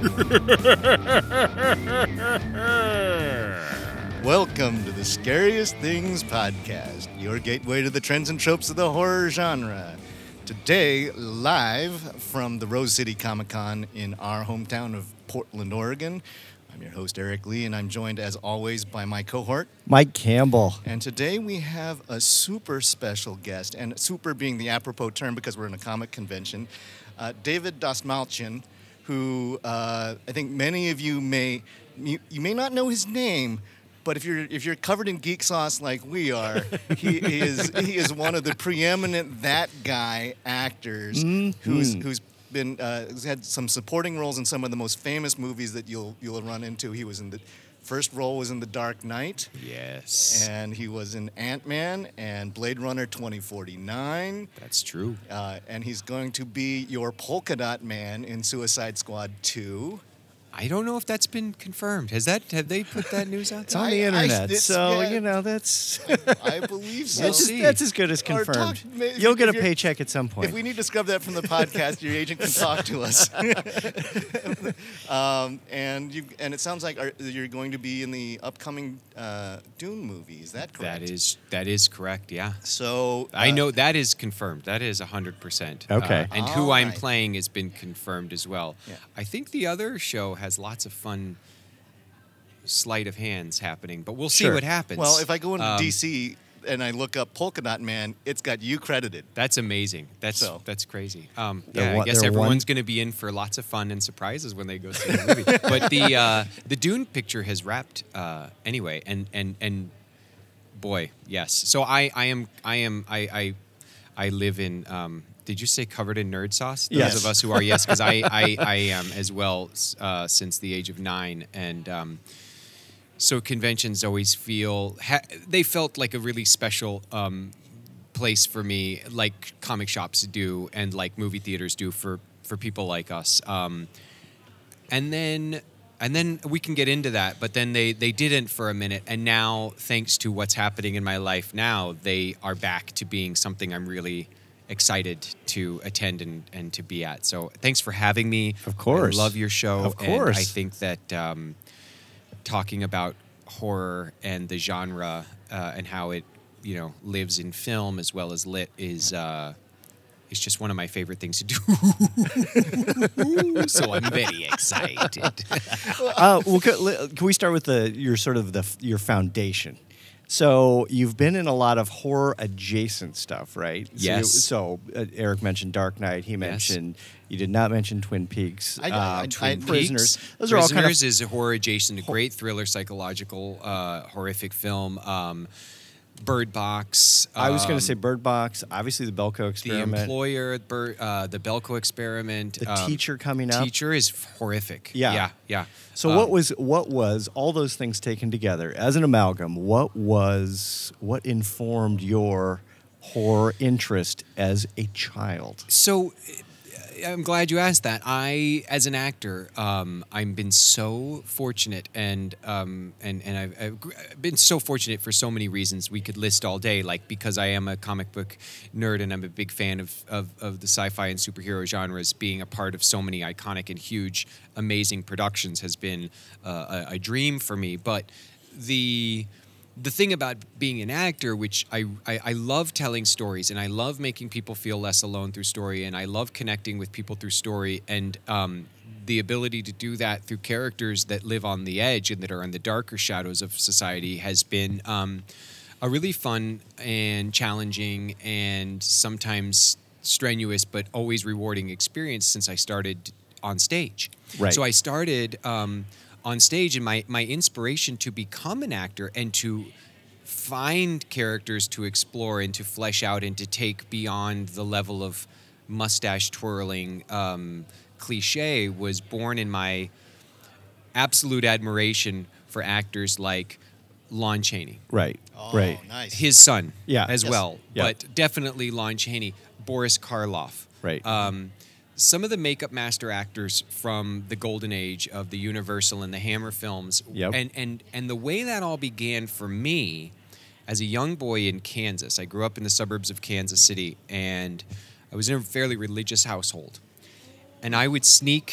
Welcome to the Scariest Things Podcast, your gateway to the trends and tropes of the horror genre. Today, live from the Rose City Comic Con in our hometown of Portland, Oregon. I'm your host, Eric Lee, and I'm joined, as always, by my cohort, Mike Campbell. And today we have a super special guest, and super being the apropos term because we're in a comic convention, David Dastmalchian, who I think many of you may not know his name, but if you're covered in geek sauce like we are, he is one of the preeminent that guy actors who's had some supporting roles in some of the most famous movies that you'll run into. He was in the first role was in The Dark Knight. Yes. And he was in Ant-Man and Blade Runner 2049. That's true. And he's going to be your Polka Dot Man in Suicide Squad 2. I don't know if that's been confirmed. Have they put that news out It's there? on the internet, that's... I believe so. That's as good as confirmed. You'll get a paycheck at some point. If we need to scrub that from the podcast, your agent can talk to us. And it sounds like you're going to be in the upcoming Dune movie. Is that correct? That is correct, yeah. So I know that is confirmed. That is 100%. Okay. And All who I'm right. playing has been confirmed as well. Yeah. I think the other show has lots of fun sleight of hands happening, but we'll see Sure. what happens. Well, if I go into DC and I look up Polka Dot Man, it's got you credited. That's amazing. That's crazy. I guess they're everyone's going to be in for lots of fun and surprises when they go see the movie. But the Dune picture has wrapped anyway, and boy, yes. So I live in. Did you say covered in nerd sauce? Those Yes. of us who are, yes, because I am as well since the age of 9, and. So conventions always they felt like a really special place for me, like comic shops do and like movie theaters do for people like us. And then we can get into that, but then they didn't for a minute. And now, thanks to what's happening in my life now, they are back to being something I'm really excited to attend and to be at. So thanks for having me. Of course. I love your show. Of course. And I think that talking about horror and the genre and how it, lives in film as well as lit is just one of my favorite things to do. So I'm very excited. Can we start with your foundation? So you've been in a lot of horror adjacent stuff, right? Yes. So Eric mentioned Dark Knight. He mentioned you did not mention Twin Peaks. Twin Prisoners. Peaks. Those are all kind of Prisoners is a horror adjacent, a great thriller, psychological, horrific film. Bird Box. I was going to say Bird Box. Obviously, the Belko Experiment. The Employer, the Belko Experiment. The Teacher coming up. Teacher is horrific. Yeah. So what was all those things taken together as an amalgam? What informed your horror interest as a child? So I'm glad you asked that. As an actor, I've been so fortunate, and I've been so fortunate for so many reasons we could list all day. Like because I am a comic book nerd and I'm a big fan of the sci-fi and superhero genres. Being a part of so many iconic and huge, amazing productions has been a dream for me. But the thing about being an actor, which I love telling stories and I love making people feel less alone through story, and I love connecting with people through story, and the ability to do that through characters that live on the edge and that are in the darker shadows of society has been a really fun and challenging and sometimes strenuous but always rewarding experience since I started on stage. Right. So I started on stage, and my inspiration to become an actor and to find characters to explore and to flesh out and to take beyond the level of mustache twirling cliche was born in my absolute admiration for actors like Lon Chaney. Right. Oh, right. Nice. His son as Yes. well, Yeah. but definitely Lon Chaney, Boris Karloff. Right. Some of the makeup master actors from the golden age of the Universal and the Hammer films. Yep. And the way that all began for me as a young boy in Kansas. I grew up in the suburbs of Kansas City, and I was in a fairly religious household. And I would sneak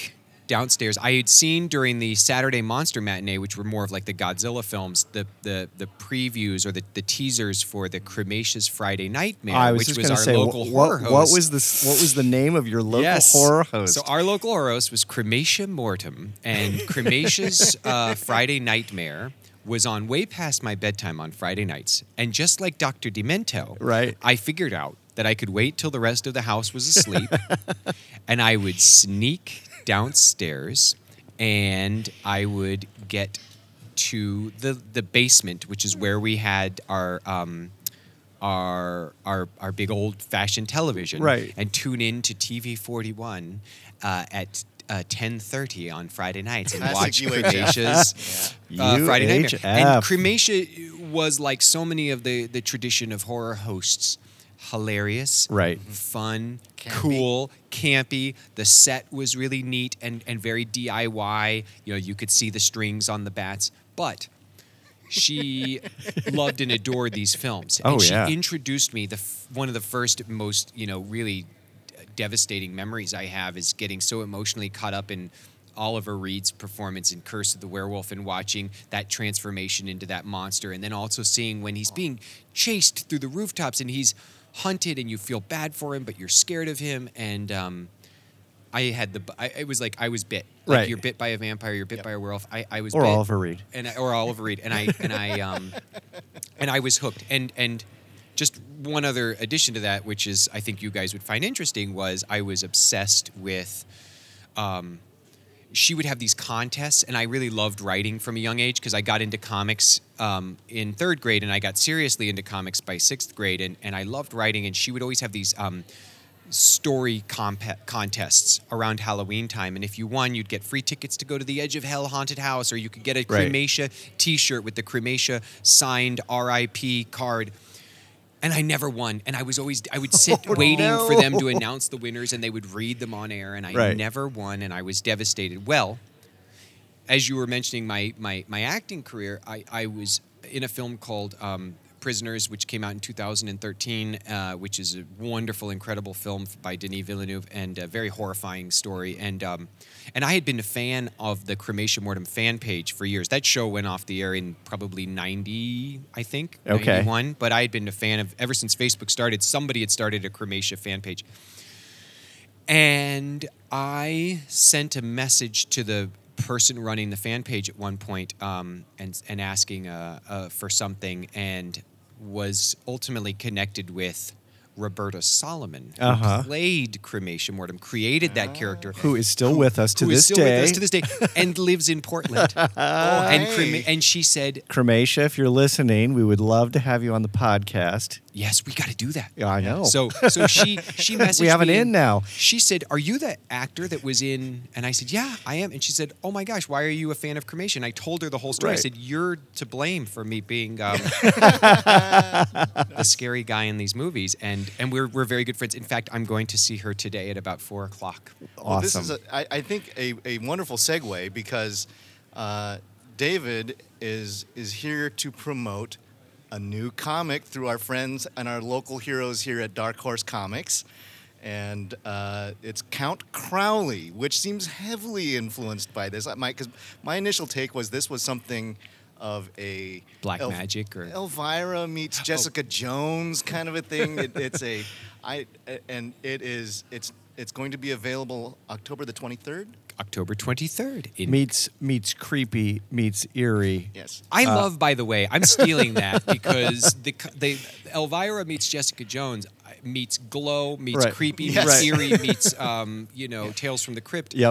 downstairs. I had seen during the Saturday Monster Matinee, which were more of like the Godzilla films, the previews or the teasers for the Cremacious Friday Nightmare, I was which just was going our to say, local what, horror host. what was the name of your local Yes. horror host? So our local horror host was Crematia Mortem, and Cremacious Friday Nightmare was on way past my bedtime on Friday nights. And just like Dr. Demento, Right. I figured out that I could wait till the rest of the house was asleep, and I would sneak downstairs, and I would get to the basement, which is where we had our big old fashioned television, Right. and tune in to TV 41 at 10:30 on Friday nights and Classic watch UHF. Cremacious Friday Nightmare. UHF. And Cremacia was like so many of the tradition of horror hosts. Hilarious, Right. fun, Campy. cool, campy. The set was really neat and very DIY. You know, you could see the strings on the bats, but she loved and adored these films. Oh, and she yeah. introduced me. One of the first, most really devastating memories I have is getting so emotionally caught up in Oliver Reed's performance in Curse of the Werewolf and watching that transformation into that monster, and then also seeing when he's being chased through the rooftops and he's hunted and you feel bad for him but you're scared of him. And it was like I was bit. Like Right. you're bit by a vampire, you're bit Yep. by a werewolf. I was Or bit. Oliver Reed. Or Oliver Reed, and I was hooked. And just one other addition to that, which is I think you guys would find interesting, was I was obsessed with. She would have these contests, and I really loved writing from a young age because I got into comics in third grade, and I got seriously into comics by sixth grade, and I loved writing. And she would always have these story contests around Halloween time, and if you won, you'd get free tickets to go to the Edge of Hell haunted house, or you could get a Right. Crematia T-shirt with the Crematia signed RIP card. And I never won, and I would sit waiting no. for them to announce the winners, and they would read them on air, and I Right. never won, and I was devastated. Well, as you were mentioning my acting career, I was in a film called Prisoners, which came out in 2013, which is a wonderful, incredible film by Denis Villeneuve, and a very horrifying story. And I had been a fan of the Crematia Mortem fan page for years. That show went off the air in probably 90, I think, Okay. 91. But I had been a fan of, ever since Facebook started, somebody had started a Crematia fan page. And I sent a message to the person running the fan page at one point, and asking for something, and was ultimately connected with Roberta Solomon, who Uh-huh. played Crematia Mortem, created that character, Who is still with us to who is this still day. with us to this day, and lives in Portland. And she said, Crematia, if you're listening, we would love to have you on the podcast. "Yes, we got to do that." Yeah, I know. So she messaged We have an me in now. She said, "Are you the actor that was in?" And I said, "Yeah, I am." And she said, "Oh my gosh, why are you a fan of Cremation?" I told her the whole story. Right. I said, "You're to blame for me being the scary guy in these movies." And we're very good friends. In fact, I'm going to see her today at about 4:00. Well, this Awesome. is, I think, a wonderful segue because David is here to promote a new comic through our friends and our local heroes here at Dark Horse Comics. And it's Count Crowley, which seems heavily influenced by this. Because my initial take was this was something of a Black magic or Elvira meets Jessica Jones kind of a thing. It's going to be available October the 23rd. October 23rd. meets creepy, meets eerie. Yes. I love, by the way, I'm stealing that because the Elvira meets Jessica Jones meets Glow meets Right. Creepy Yes. meets Right. Eerie meets Tales from the Crypt. Yep.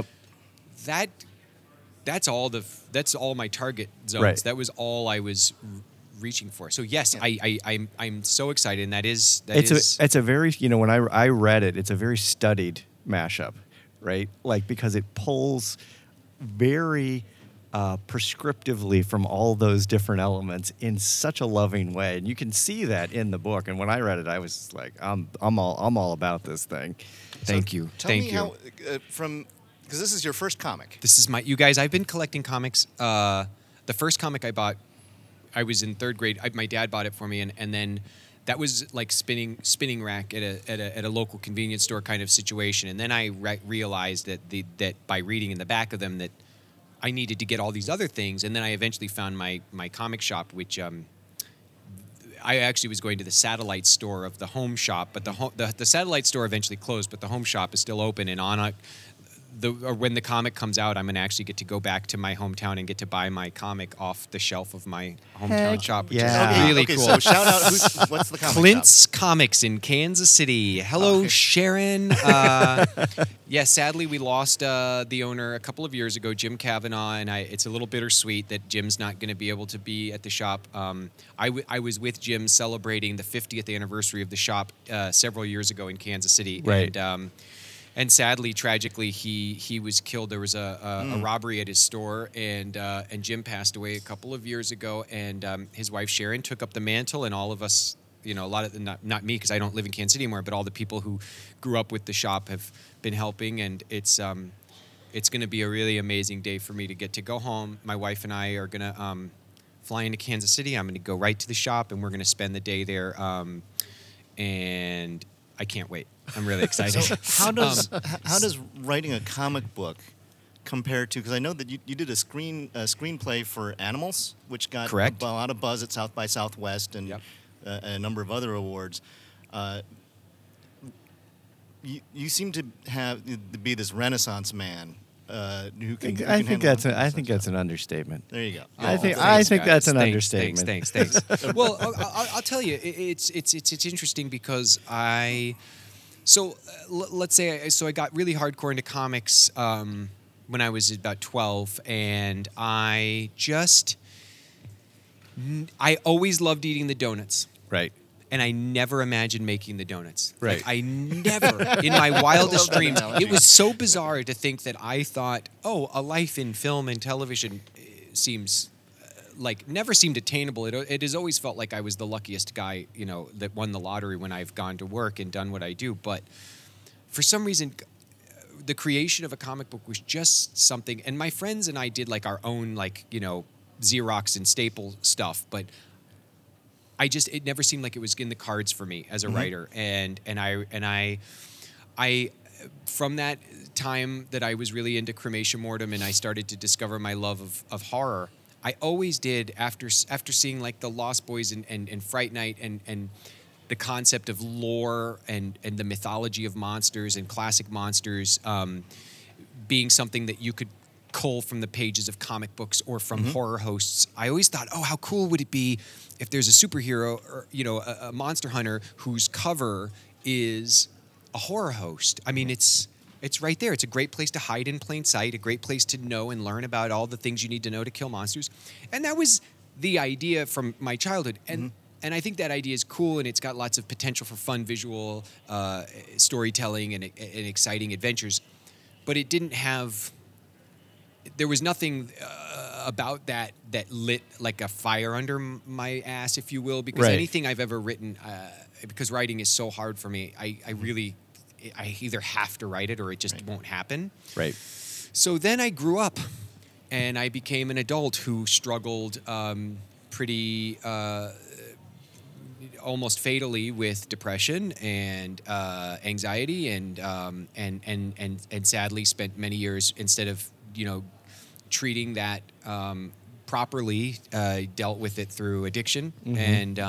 That's all my target zones. Right. That was all I was reaching for. So yes, Yeah. I'm so excited, and it's It's a very, when I read it, it's a very studied mashup, right? Like, because it pulls very prescriptively from all those different elements in such a loving way, and you can see that in the book. And when I read it, I was like, I'm all about this thing. Thank you. Tell Thank me you. how, because this is your first comic. This is you guys. I've been collecting comics. The first comic I bought, I was in third grade. My dad bought it for me, and then that was like spinning rack at a local convenience store kind of situation. And then I realized that by reading in the back of them that I needed to get all these other things. And then I eventually found my comic shop, which I actually was going to the satellite store of the home shop, but the satellite store eventually closed, but the home shop is still open. And when the comic comes out, I'm going to actually get to go back to my hometown and get to buy my comic off the shelf of my hometown shop, which yeah. is really okay, cool. So shout out, what's the comic Clint's shop? Comics in Kansas City. Hello, Okay. Sharon. Yeah, sadly, we lost the owner a couple of years ago, Jim Kavanaugh, and it's a little bittersweet that Jim's not going to be able to be at the shop. I was with Jim celebrating the 50th anniversary of the shop several years ago in Kansas City. Right. And sadly, tragically, he was killed. There was a robbery at his store, and Jim passed away a couple of years ago. And his wife Sharon took up the mantle, and all of us, a lot of not me because I don't live in Kansas City anymore, but all the people who grew up with the shop have been helping, and it's going to be a really amazing day for me to get to go home. My wife and I are going to fly into Kansas City. I'm going to go right to the shop, and we're going to spend the day there. And I can't wait. I'm really excited. So how does writing a comic book compare to? Because I know that you did a screenplay for Animals, which got Correct. a lot of buzz at South by Southwest and Yep. a number of other awards. You seem to be this Renaissance man who can. I think that's an understatement. There you go. I think Thanks, that's guys. an Thanks, understatement. Thanks. Well, I'll tell you, it's interesting because let's say I got really hardcore into comics when I was about 12, and I always loved eating the donuts. Right. And I never imagined making the donuts. Right. Like, I never, in my wildest love that dreams, analogy. it was so bizarre to think that I thought, a life in film and television seems never seemed attainable. It has always felt like I was the luckiest guy, that won the lottery when I've gone to work and done what I do. But for some reason, the creation of a comic book was just something. And my friends and I did our own Xerox and staple stuff, but it never seemed like it was in the cards for me as a writer. And I from that time that I was really into cremation mortem and I started to discover my love of horror, I always did after seeing the Lost Boys and Fright Night and the concept of lore and the mythology of monsters and classic monsters being something that you could cull from the pages of comic books or from horror hosts. I always thought, how cool would it be if there's a superhero or a monster hunter whose cover is a horror host. I mean, it's right there. It's a great place to hide in plain sight, a great place to know and learn about all the things you need to know to kill monsters. And that was the idea from my childhood. And I think that idea is cool, and it's got lots of potential for fun visual storytelling and exciting adventures. But it didn't have... There was nothing about that lit like a fire under my ass, if you will, because Right. anything I've ever written, because writing is so hard for me, I either have to write it or it just won't happen. Right. So then I grew up, and I became an adult who struggled pretty almost fatally with depression and anxiety, and sadly spent many years, instead of treating that properly, dealt with it through addiction and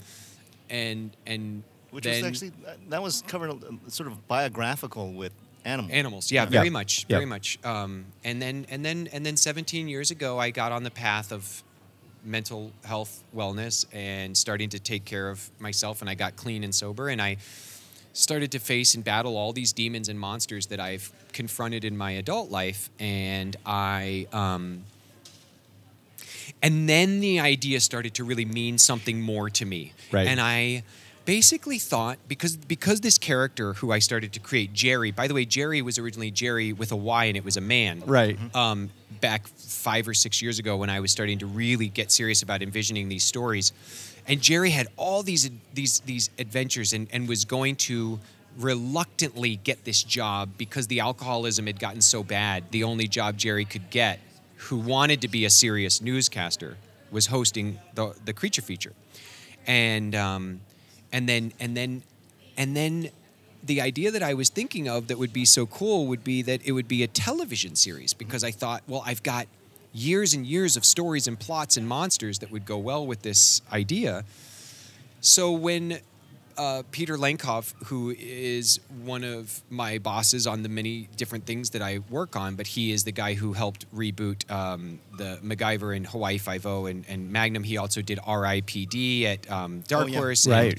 Which then, was actually that was covered sort of biographical with Animals. Yeah, Yeah. very much, Yeah. very much. And then 17 years ago, I got on the path of mental health wellness and starting to take care of myself, and I got clean and sober, and I started to face and battle all these demons and monsters that I've confronted in my adult life, and and then the idea started to really mean something more to me. Right. And I basically thought, because this character who I started to create, Jerry, by the way, Jerry was originally Jerry with a Y, and it was a man. Right. Back 5 or 6 years ago, when I was starting to really get serious about envisioning these stories. And Jerry had all these adventures and was going to reluctantly get this job because the alcoholism had gotten so bad. The only job Jerry could get, who wanted to be a serious newscaster, was hosting the Creature Feature. And then the idea that I was thinking of that would be so cool would be that it would be a television series, because I thought, well, I've got years and years of stories and plots and monsters that would go well with this idea. So when Peter Lenkov, who is one of my bosses on the many different things that I work on, but he is the guy who helped reboot the MacGyver and Hawaii Five-0 and Magnum. He also did R.I.P.D. at Dark Horse. Right.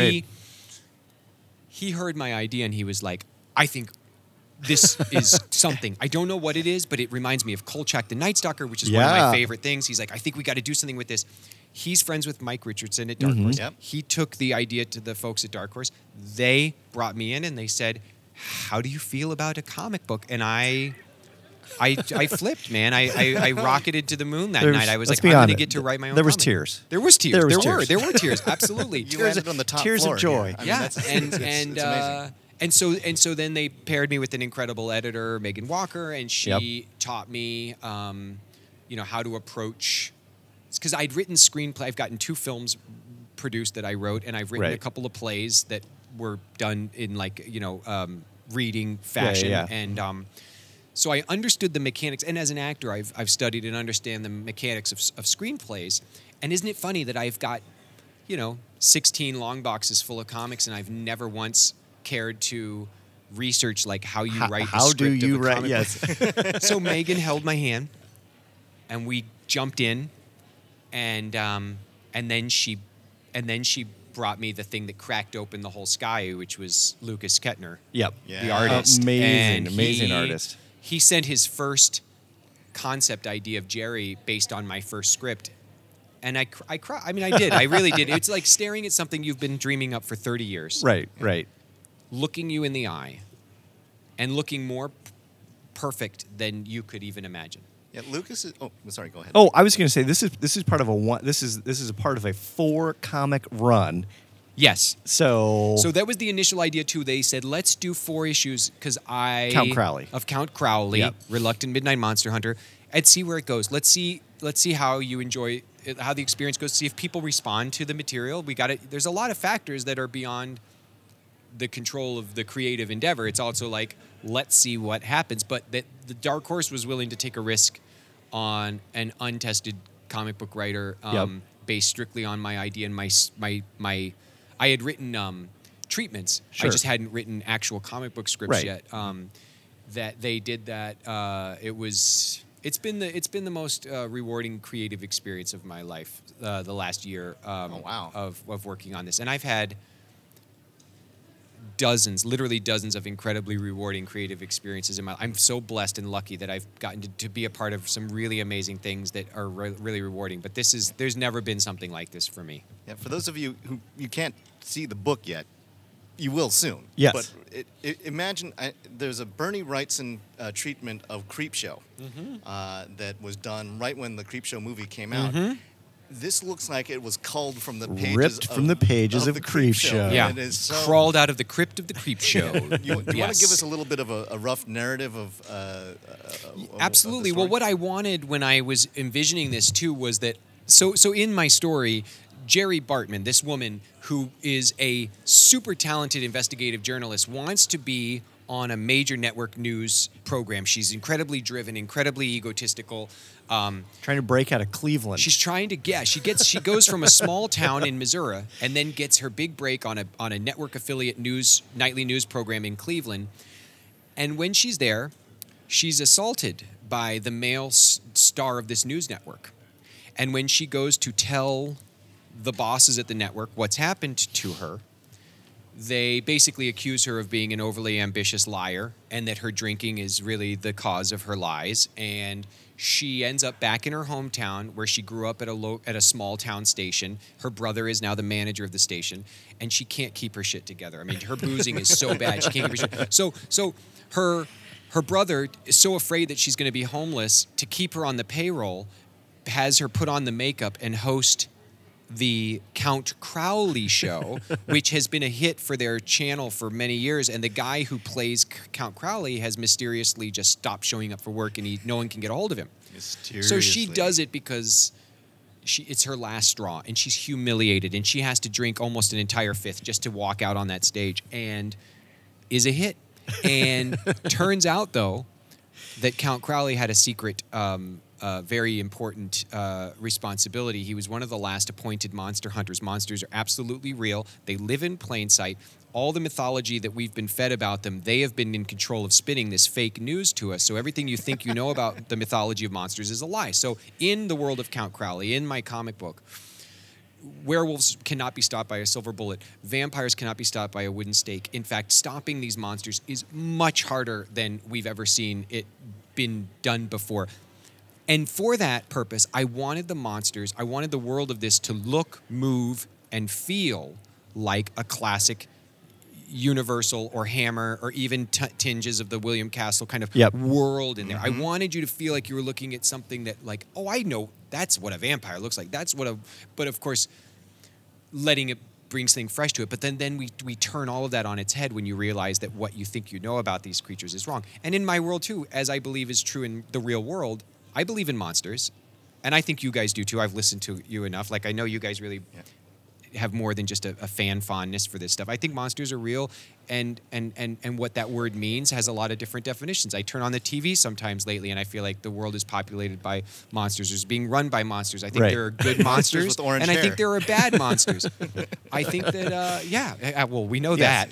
He heard my idea and he was like, I think this is something. I don't know what it is, but it reminds me of Kolchak the Night Stalker, which is one of my favorite things. He's like, I think we got to do something with this. He's friends with Mike Richardson at Dark Horse. Yep. He took the idea to the folks at Dark Horse. They brought me in and they said, how do you feel about a comic book? And I flipped, man. I rocketed to the moon that night. I was like, I'm going to get to write my own There was comic. tears. There was tears. There were tears. tears. Absolutely. You landed on the top tears of floor joy. here. I mean, Yeah, that's, and it's amazing. and so then they paired me with an incredible editor, Megan Walker, and she taught me, how to approach. Because I'd written screenplay. I've gotten 2 films produced that I wrote, and I've written a couple of plays that were done in reading fashion, and so I understood the mechanics. And as an actor, I've studied and understand the mechanics of screenplays. And isn't it funny that I've got 16 long boxes full of comics, and I've never once cared to research how you write the How script do you of a write? comic Yes. book. So Megan held my hand, and we jumped in, and then she brought me the thing that cracked open the whole sky, which was Lucas Kettner, Yep. Yeah. the artist. Amazing artist. He sent his first concept idea of Jerry based on my first script. And I cried. I mean, I did. I really did. It's like staring at something you've been dreaming up for 30 years. Right. Looking you in the eye and looking more perfect than you could even imagine. Yeah, Lucas is. Oh, sorry. Go ahead. Oh, I was going to say this is part of this is a part of a 4 comic run. Yes. So that was the initial idea too. They said, let's do 4 issues because Count Crowley. of Count Crowley, Yep. Reluctant Midnight Monster Hunter, and see where it goes. Let's see how you enjoy it, how the experience goes. See if people respond to the material. There's a lot of factors that are beyond the control of the creative endeavor. It's also like, let's see what happens. But the Dark Horse was willing to take a risk on an untested comic book writer based strictly on my idea and my. I had written treatments. Sure. I just hadn't written actual comic book scripts Right. yet. That they did that. It's been the most rewarding creative experience of my life. The last year. Wow. Of working on this, and I've had literally dozens of incredibly rewarding creative experiences in my life. I'm so blessed and lucky that I've gotten to be a part of some really amazing things that are really rewarding. But there's never been something like this for me. Yeah, for those of you who you can't see the book yet, you will soon. Yes. But imagine there's a Bernie Wrightson treatment of Creepshow that was done right when the Creepshow movie came out. This looks like it was culled from the pages Ripped from the pages of the Creepshow. Yeah, It is so, crawled out of the crypt of the Creepshow. You want to Yes. give us a little bit of a rough narrative of Absolutely. Of the Well, story? what I wanted when I was envisioning this too was that so in my story, Jerry Bartman, this woman who is a super talented investigative journalist, wants to be on a major network news program. She's incredibly driven, incredibly egotistical. trying to break out of Cleveland. She's trying to she goes from a small town in Missouri and then gets her big break on a network affiliate nightly news program in Cleveland. And when she's there, she's assaulted by the male star of this news network. And when she goes to tell the bosses at the network what's happened to her, they basically accuse her of being an overly ambitious liar and that her drinking is really the cause of her lies. And she ends up back in her hometown where she grew up at a small town station. Her brother is now the manager of the station, and she can't keep her shit together. I mean, her boozing is so bad she can't keep her shit. So her brother is so afraid that she's going to be homeless, to keep her on the payroll, has her put on the makeup and host the Count Crowley show, which has been a hit for their channel for many years. And the guy who plays Count Crowley has mysteriously just stopped showing up for work, and no one can get a hold of him. So she does it because it's her last straw, and she's humiliated, and she has to drink almost an entire fifth just to walk out on that stage, and is a hit. And turns out, though, that Count Crowley had a secret, very important responsibility. He was one of the last appointed monster hunters. Monsters are absolutely real. They live in plain sight. All the mythology that we've been fed about them, they have been in control of spinning this fake news to us. So everything you think you know about the mythology of monsters is a lie. So in the world of Count Crowley, in my comic book, werewolves cannot be stopped by a silver bullet. Vampires cannot be stopped by a wooden stake. In fact, stopping these monsters is much harder than we've ever seen it been done before. And for that purpose, I wanted the monsters, I wanted the world of this to look, move, and feel like a classic Universal or Hammer or even tinges of the William Castle kind of world in there. I wanted you to feel like you were looking at something that, like, oh, I know that's what a vampire looks like. That's what but of course, letting it bring something fresh to it. But then we turn all of that on its head when you realize that what you think you know about these creatures is wrong. And in my world too, as I believe is true in the real world, I believe in monsters. And I think you guys do too. I've listened to you enough. Like, I know you guys really have more than just a fan fondness for this stuff. I think monsters are real, and what that word means has a lot of different definitions. I turn on the TV sometimes lately, and I feel like the world is populated by monsters. It's being run by monsters. I think there are good monsters, with orange and I hair. think there are bad monsters. I think that, well, we know that.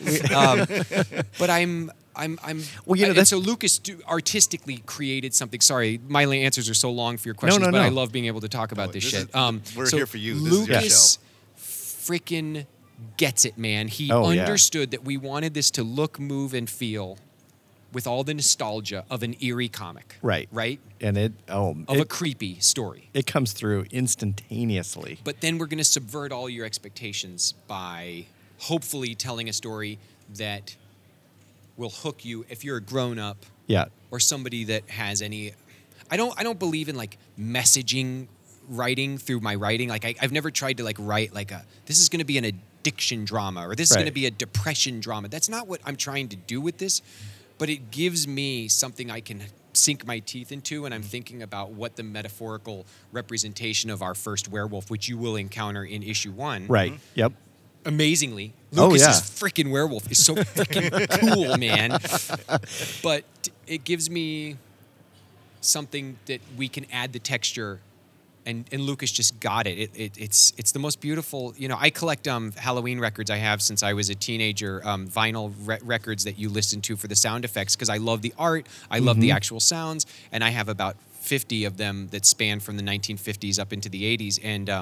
But I'm Well, you know, and so Lucas artistically created something. Sorry, my answers are so long for your questions, no. but I love being able to talk about this shit. We're So here for you. This is your Lucas show. freaking gets it, man. He Oh, yeah. understood that we wanted this to look, move, and feel with all the nostalgia of an eerie comic. Right. Right? And Of a creepy story. it comes through instantaneously. But then we're going to subvert all your expectations by hopefully telling a story that will hook you if you're a grown-up Yeah. or somebody that has any. I don't believe in like messaging writing through my writing. Like I've never tried to like write like this is going to be an addiction drama or this is Right. going to be a depression drama. That's not what I'm trying to do with this, but it gives me something I can sink my teeth into, and I'm thinking about what the metaphorical representation of our first werewolf, which you will encounter in issue 1. Right. Yep. Amazingly, Oh, Lucas's yeah. freaking werewolf is so freaking cool, man. But it gives me something that we can add the texture, and Lucas just got it. It's the most beautiful. You know, I collect Halloween records. I have since I was a teenager, vinyl records that you listen to for the sound effects because I love the art, I love the actual sounds, and I have about 50 of them that span from the 1950s up into the 80s,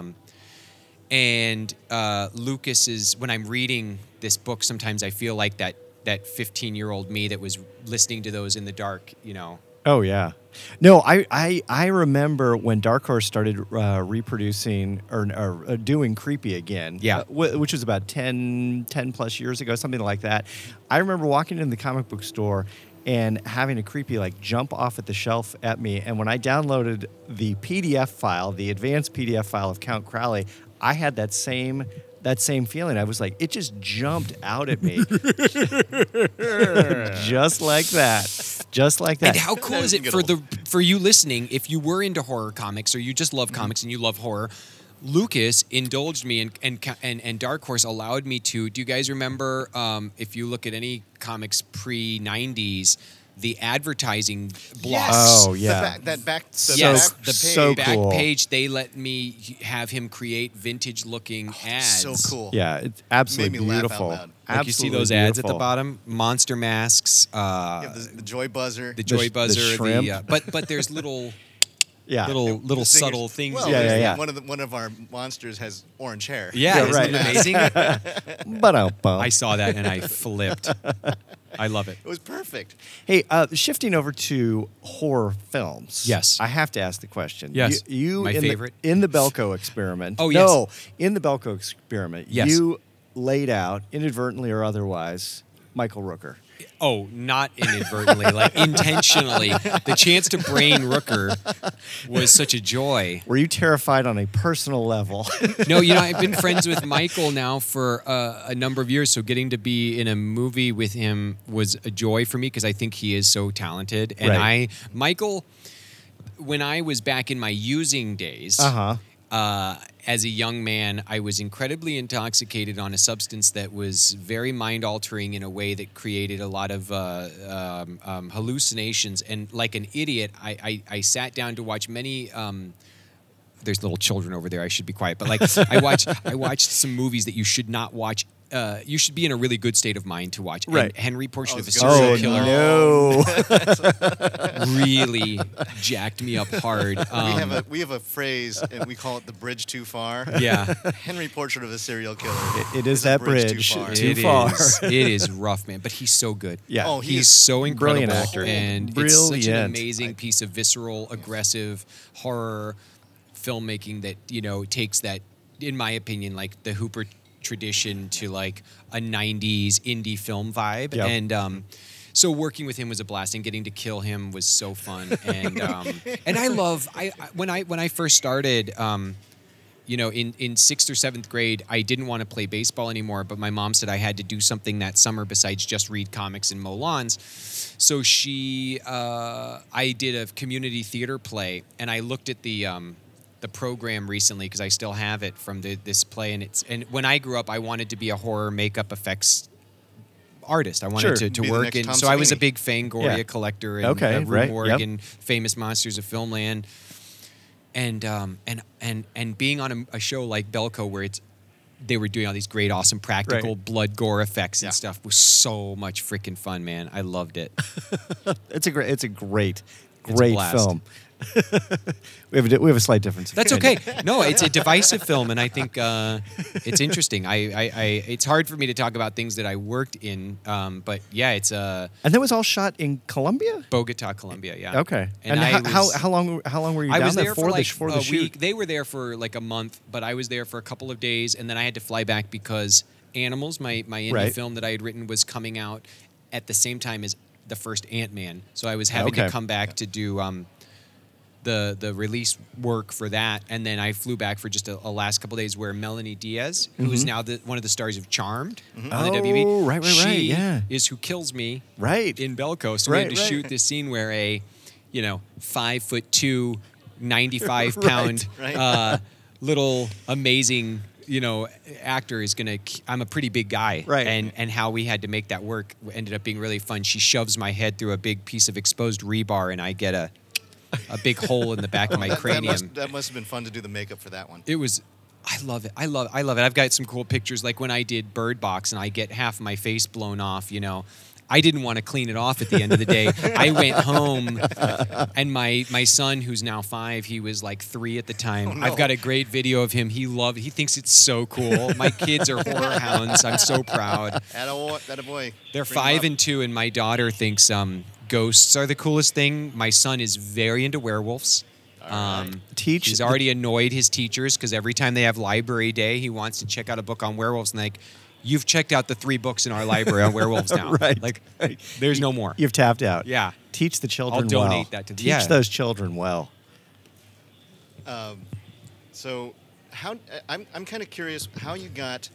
and Lucas is, when I'm reading this book, sometimes I feel like that 15-year-old me that was listening to those in the dark, you know. Oh yeah. No, I remember when Dark Horse started reproducing or doing Creepy again. Yeah. Which was about 10 plus years ago, something like that. I remember walking in the comic book store and having a Creepy like jump off at the shelf at me. And when I downloaded the PDF file, the advanced PDF file of Count Crowley, I had that same feeling. I was like, it just jumped out at me. Just like that. Just like that. And how cool is it for you listening, if you were into horror comics or you just love comics and you love horror, Lucas indulged me and Dark Horse allowed me to. Do you guys remember, if you look at any comics pre-90s, the advertising blocks? Oh, yeah. The back Yes, the so back cool. page, they let me have him create vintage-looking ads. So cool. Yeah, it's absolutely Made me laugh out beautiful. loud. Like you see Absolutely those ads at the beautiful. bottom, monster masks, Yeah, the joy buzzer. the joy the buzzer, shrimp. but there's little Yeah. little The singers- subtle things. Well, in Yeah, there. yeah. One of our monsters has orange hair. Yeah, Yeah, isn't right. it amazing? Ba-dum-bum. I saw that and I flipped. I love it. It was perfect. Hey, shifting over to horror films. Yes. I have to ask the question. Yes. You My in favorite. in the Belko experiment. Oh, yes. No, in the Belko experiment, Yes. you laid out, inadvertently or otherwise, Michael Rooker. Oh, not inadvertently, like intentionally. The chance to brain Rooker was such a joy. Were you terrified on a personal level? No, you know, I've been friends with Michael now for a number of years, so getting to be in a movie with him was a joy for me because I think he is so talented. And Right. Michael, when I was back in my using days, Uh-huh. as a young man, I was incredibly intoxicated on a substance that was very mind-altering in a way that created a lot of hallucinations. And like an idiot, I sat down to watch many. There's little children over there. I should be quiet. But like, I watched some movies that you should not watch. You should be in a really good state of mind to watch. Right. And Henry Portrait of a Oh, Serial Killer no. really jacked me up hard. We have a phrase, and we call it the bridge too far. Yeah. Henry Portrait of a Serial Killer. It is a that bridge too far. too far. It is rough, man. But he's so good. Yeah. Oh, he He's is so incredible. brilliant actor. And it's such an Brilliant. amazing piece of visceral, aggressive horror filmmaking that, takes that, in my opinion, like the Hooper tradition to like a 90s indie film vibe. Yep. And so working with him was a blast, and getting to kill him was so fun. And and I love when I first started in 6th or 7th grade, I didn't want to play baseball anymore, but my mom said I had to do something that summer besides just read comics and mow lawns. So I did a community theater play, and I looked at the program recently because I still have it from this play, and when I grew up, I wanted to be a horror makeup effects artist. I wanted Sure. to Be the work next in. Tom So I was a Savini. big Fangoria Yeah. collector and Okay, Rue right, Morgan, yep. Famous Monsters of Filmland, and being on a show like Belko where they were doing all these great, awesome, practical Right. blood gore effects and Yeah. stuff was so much freaking fun, man. I loved it. It's a great It's a blast. film. we have a slight difference. of That's opinion. okay. No, it's a divisive film, and I think it's interesting. It's hard for me to talk about things that I worked in, but yeah, it's And that was all shot in Colombia. Bogota, Colombia. Yeah. Okay. And how long were you I down was there for like for a the shoot? week. They were there for like a month, but I was there for a couple of days, and then I had to fly back because Animals, my indie Right. film that I had written, was coming out at the same time as the first Ant-Man. So I was having to Okay. come back to do the release work for that, and then I flew back for just a last couple of days where Melanie Diaz, who's now one of the stars of Charmed on the Oh, WB, right, she yeah. is who kills me Right. in Belko. So we had to Right. shoot this scene where a 5'2", 95-pound Right. little amazing actor is gonna. I'm a pretty big guy, Right. And how we had to make that work ended up being really fun. She shoves my head through a big piece of exposed rebar, and I get a big hole in the back of my cranium. That must have been fun to do the makeup for that one. It was. I love it. I love it. I've got some cool pictures, like when I did Bird Box and I get half my face blown off. I didn't want to clean it off at the end of the day. I went home, and my son, who's now 5, he was like 3 at the time. Oh, no. I've got a great video of him. He thinks it's so cool. My kids are horror hounds. I'm so proud. Attaboy. They're Bring 5 them and 2, and my daughter thinks ghosts are the coolest thing. My son is very into werewolves. He's already annoyed his teachers because every time they have library day, he wants to check out a book on werewolves, and like, you've checked out the 3 books in our library on werewolves now. Right. Like, there's no more. You've tapped out. Yeah. Teach the children I'll donate well. that to the- Teach yeah. those children well. So, I'm kind of curious how you got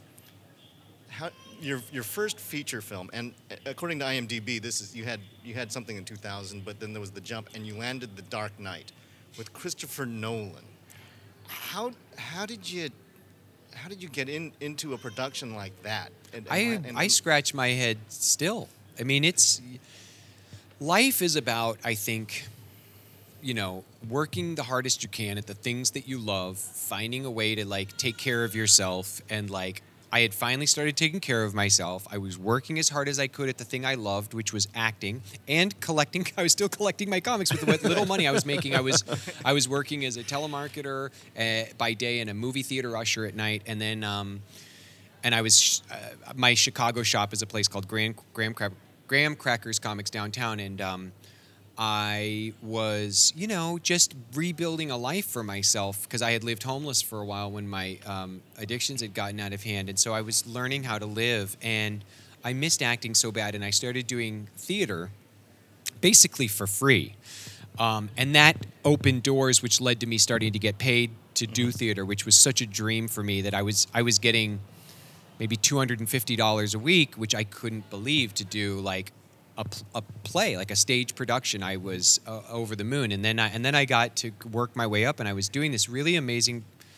your first feature film, and according to IMDb, you had something in 2000, but then there was the jump, and you landed The Dark Knight with Christopher Nolan. How did you get into a production like that? I scratch my head still. I mean, life is about, I think, working the hardest you can at the things that you love, finding a way to like take care of yourself, and like I had finally started taking care of myself. I was working as hard as I could at the thing I loved, which was acting, and collecting. I was still collecting my comics with what little money I was making. I was working as a telemarketer by day and a movie theater usher at night, and then and I was my Chicago shop is a place called Graham Crackers Comics downtown, and I was, just rebuilding a life for myself because I had lived homeless for a while when my addictions had gotten out of hand. And so I was learning how to live, and I missed acting so bad, and I started doing theater basically for free. And that opened doors, which led to me starting to get paid to do theater, which was such a dream for me that I was getting maybe $250 a week, which I couldn't believe, to do like a play, like a stage production. I was over the moon, and then I got to work my way up, and I was doing this really amazing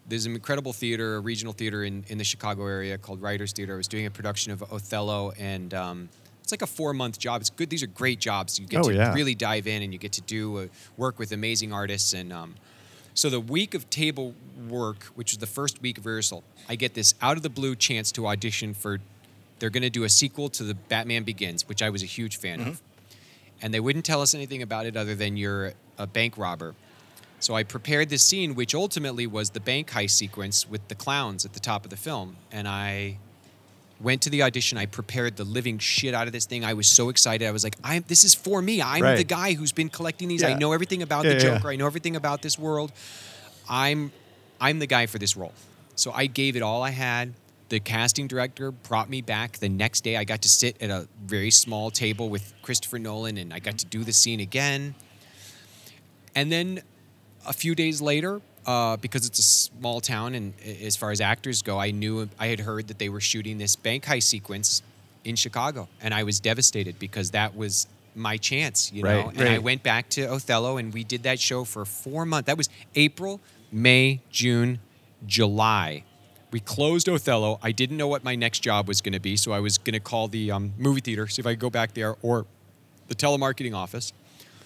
there's an incredible theater, a regional theater in the Chicago area called Writers Theater. I was doing a production of Othello, and it's like a 4-month job. It's good. These are great jobs. You get to really dive in, and you get to do work with amazing artists. And so the week of table work, which was the first week of rehearsal, I get this out of the blue chance to audition for. They're going to do a sequel to the Batman Begins, which I was a huge fan of, and they wouldn't tell us anything about it other than you're a bank robber. So I prepared this scene, which ultimately was the bank heist sequence with the clowns at the top of the film. And I went to the audition. I prepared the living shit out of this thing. I was so excited. I was like, this is for me. I'm the guy who's been collecting these. I know everything about the Joker. I know everything about this world. I'm the guy for this role. So I gave it all I had. The casting director brought me back the next day. I got to sit at a very small table with Christopher Nolan, and I got to do the scene again. And then a few days later, because it's a small town, and as far as actors go, I had heard that they were shooting this bank heist sequence in Chicago, and I was devastated because that was my chance, you know. And I went back to Othello, and we did that show for 4 months. That was April, May, June, July. We closed Othello. I didn't know what my next job was going to be, so I was going to call the movie theater, see if I could go back there, or the telemarketing office.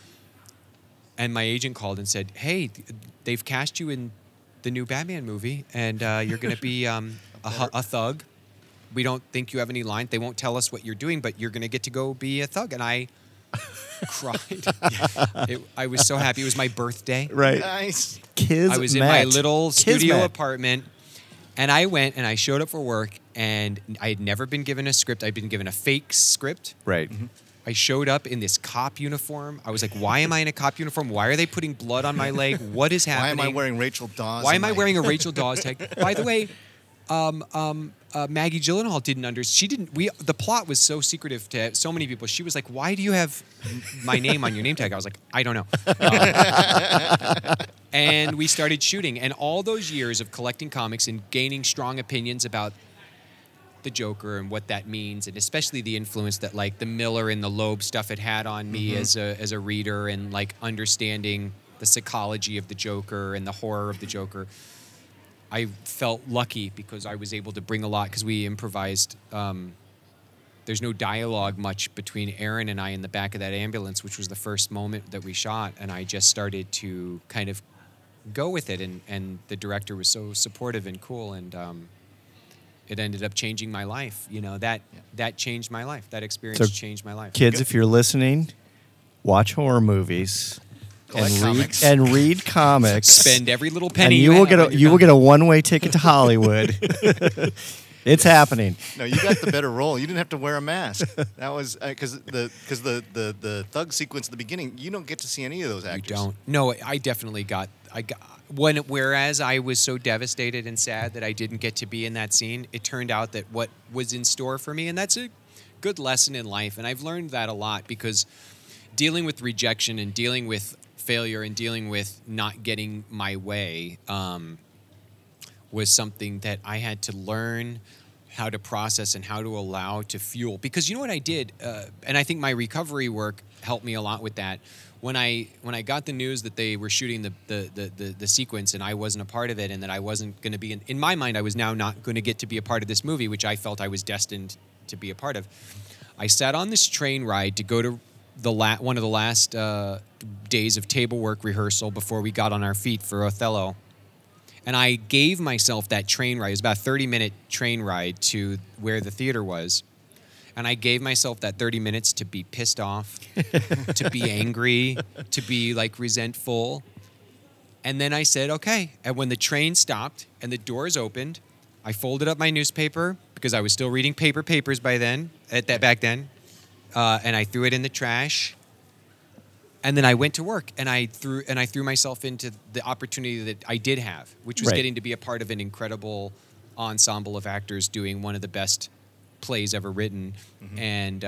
And my agent called and said, hey, they've cast you in the new Batman movie, and you're going to be a thug. We don't think you have any lines. They won't tell us what you're doing, but you're going to get to go be a thug. And I cried. I was so happy. It was my birthday. Right. Nice. Kismet. I was in my little studio apartment, and I went and I showed up for work, and I had never been given a script. I'd been given a fake script. Right. Mm-hmm. I showed up in this cop uniform. I was like, why am I in a cop uniform? Why are they putting blood on my leg? What is happening? Why am I wearing Rachel Dawes? Why am I wearing a Rachel Dawes tag? By the way, Maggie Gyllenhaal didn't understand. The plot was so secretive to so many people. She was like, why do you have my name on your name tag? I was like, I don't know. And we started shooting. And all those years of collecting comics and gaining strong opinions about the Joker and what that means, and especially the influence that like the Miller and the Loeb stuff had on me as a reader, and like understanding the psychology of the Joker and the horror of the Joker. I felt lucky because I was able to bring a lot, because we improvised. There's no dialogue much between Aaron and I in the back of that ambulance, which was the first moment that we shot, and I just started to kind of go with it, and the director was so supportive and cool, and it ended up changing my life. You know, that changed my life. That experience changed my life. Kids, if you're listening, watch horror movies and read comics. Spend every little penny. And you will get a one-way ticket to Hollywood. It's happening. No, you got the better role. You didn't have to wear a mask. That was because the thug sequence at the beginning, you don't get to see any of those actors. You don't. No, I definitely got. Whereas I was so devastated and sad that I didn't get to be in that scene, it turned out that what was in store for me, and that's a good lesson in life, and I've learned that a lot, because dealing with rejection and dealing with failure and dealing with not getting my way was something that I had to learn how to process and how to allow to fuel. Because you know what I did, and I think my recovery work helped me a lot with that. When I got the news that they were shooting the sequence and I wasn't a part of it, and that I wasn't going to be in my mind, I was now not going to get to be a part of this movie, which I felt I was destined to be a part of. I sat on this train ride to go to one of the last days of table work rehearsal before we got on our feet for Othello. And I gave myself that train ride. It was about a 30-minute train ride to where the theater was. And I gave myself that 30 minutes to be pissed off, to be angry, to be like resentful. And then I said, okay. And when the train stopped and the doors opened, I folded up my newspaper, because I was still reading papers by then, back then. And I threw it in the trash. And then I went to work, and I threw myself into the opportunity that I did have, which was getting to be a part of an incredible ensemble of actors doing one of the best plays ever written, and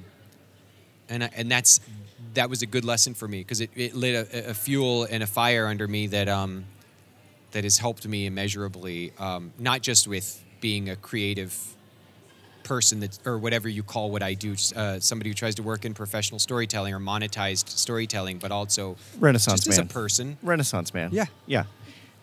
that was a good lesson for me, because it lit a fuel and a fire under me that has helped me immeasurably, not just with being a creative person or whatever you call what I do, somebody who tries to work in professional storytelling or monetized storytelling, but also Renaissance just man. as a person. Renaissance man. Yeah.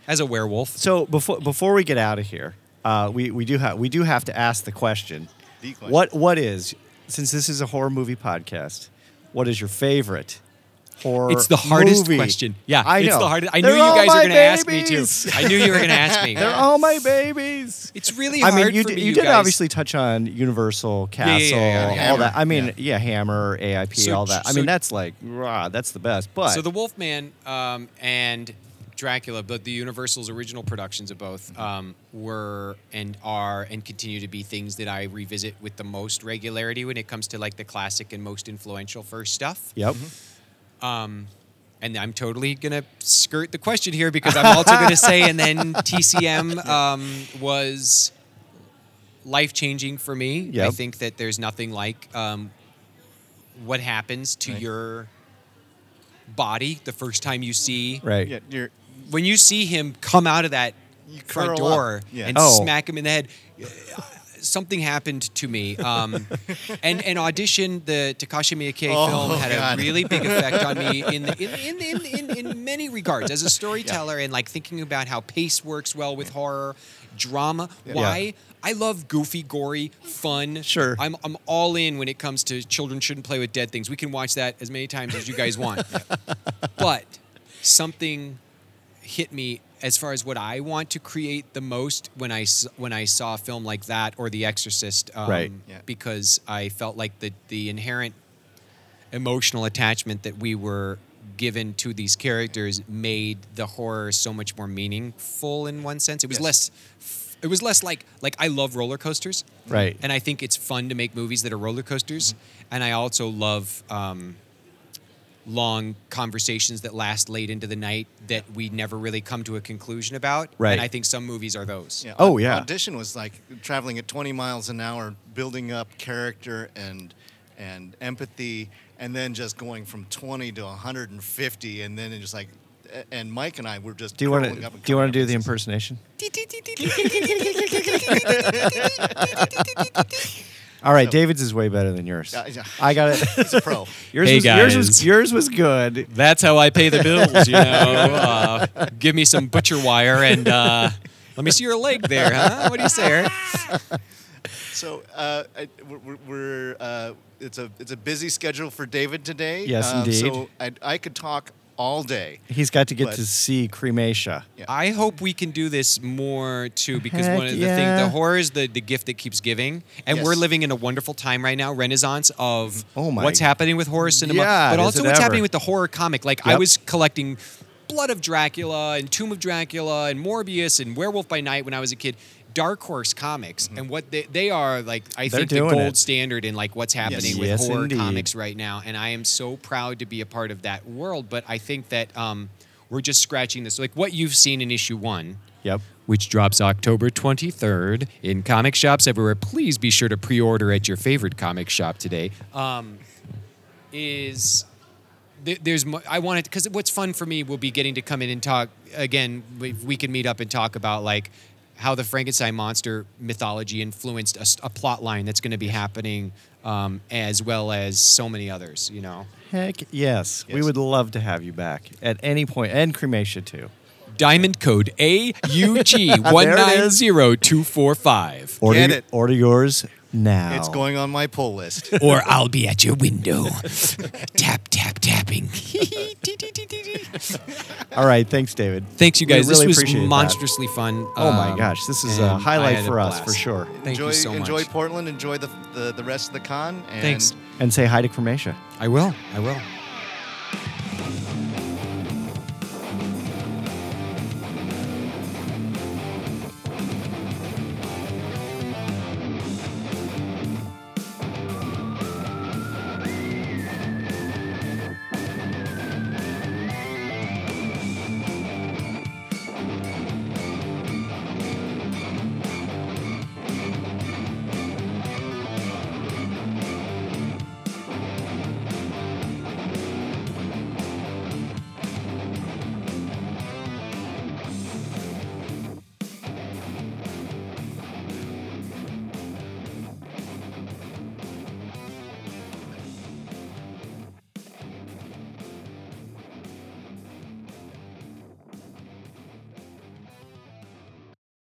as a werewolf. So before we get out of here, we do have to ask the question. The question. What is, since this is a horror movie podcast, what is your favorite horror It's the hardest movie? question. Yeah, I know. it's the hardest. I They're knew you all guys were my going to ask me too. babies. I knew you were going to ask me. They're all my babies. It's really I hard mean, you for did, me, you did guys. obviously touch on Universal, Castle, yeah. all that. I mean, Hammer. yeah, Hammer, AIP, So- all that. I so- mean, that's like, rah, that's the best. But So the Wolfman and Dracula, but the Universal's original productions of both were and are and continue to be things that I revisit with the most regularity when it comes to like the classic and most influential first stuff. yep. And I'm totally gonna skirt the question here because I'm also gonna say, and then TCM was life changing for me. Yep. I think that there's nothing like what happens to Right. your body the first time you see Right. Yeah, you're when you see him come out of that You front curl door up. Yeah. and Oh. smack him in the head. Something happened to me. And Audition, the Takashi Miike Oh, film, had God. a really big effect on me in many regards as a storyteller and like thinking about how pace works well with horror, drama. Yeah. Why I love goofy, gory, fun. Sure. I'm all in when it comes to children shouldn't play with dead things. We can watch that as many times as you guys want. But something hit me as far as what I want to create the most when I saw a film like that or The Exorcist, Right. Yeah. because I felt like the inherent emotional attachment that we were given to these characters made the horror so much more meaningful in one sense. It was Yes. less like I love roller coasters, Right. and I think it's fun to make movies that are roller coasters, and I also love long conversations that last late into the night that we never really come to a conclusion about. Right. And I think some movies are those. Yeah, Oh, yeah. Audition was like traveling at 20 miles an hour, building up character and empathy, and then just going from 20 to 150, and then it just like, and Mike and I were just. Do you want curling up to and do you want to coming do the up with impersonation? All right, David's is way better than yours. Yeah. I got it. He's a pro. yours, Hey, was, guys. yours was good. That's how I pay the bills, you know. Give me some butcher wire and let me see your leg there, huh? What do you say, Eric? So it's a busy schedule for David today. Yes, indeed. So I could talk all day. He's got to get But- to see Crematia. Yeah. I hope we can do this more too, because Heck one of the yeah. things, the horror is the gift that keeps giving, and Yes. we're living in a wonderful time right now, renaissance of Oh my- what's happening with horror cinema, Yeah, but is also it what's ever. happening with the horror comic. Like I Yep. was collecting Blood of Dracula and Tomb of Dracula and Morbius and Werewolf by Night when I was a kid. Dark Horse Comics and what they are like, I They're think the doing gold it. standard in like what's happening with Yes, horror indeed. comics right now, and I am so proud to be a part of that world. But I think that we're just scratching this, like what you've seen in issue 1. Yep. Which drops October 23rd in comic shops everywhere. Please be sure to pre-order at your favorite comic shop today. I want it because what's fun for me will be getting to come in and talk again. We can meet up and talk about like how the Frankenstein monster mythology influenced a plot line that's going to be happening, as well as so many others. You know, Heck yes. We Yes. would love to have you back at any point, and Crematia too. Diamond code AUG190245. Order, Get it. order yours now. It's going on my pull list. Or I'll be at your window. Tap, tap, tapping. All right, thanks, David. Thanks, you guys. We really this was appreciate that. monstrously fun. Oh my gosh, this is a and highlight I had for a us for blast. sure. Thank you so much. Enjoy Portland. Enjoy the rest of the con. And Thanks. And say hi to Crematia. I will.